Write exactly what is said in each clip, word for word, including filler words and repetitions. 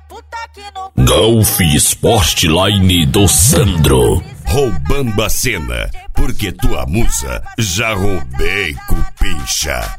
Golf Sportline do Sandro. Roubando a cena, porque tua musa já roubei, cupincha.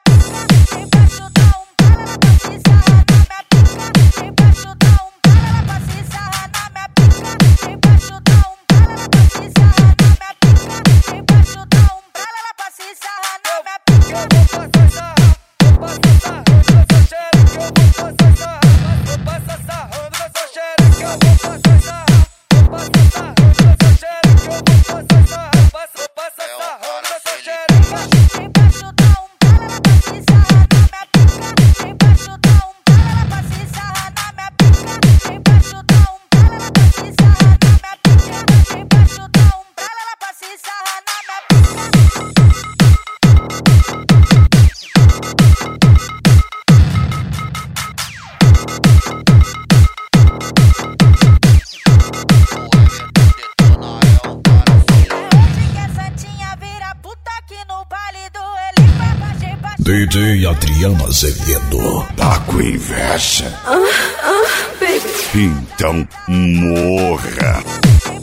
D J Adriana Azevedo. Tá com inveja? Ah, ah, baby. Então morra.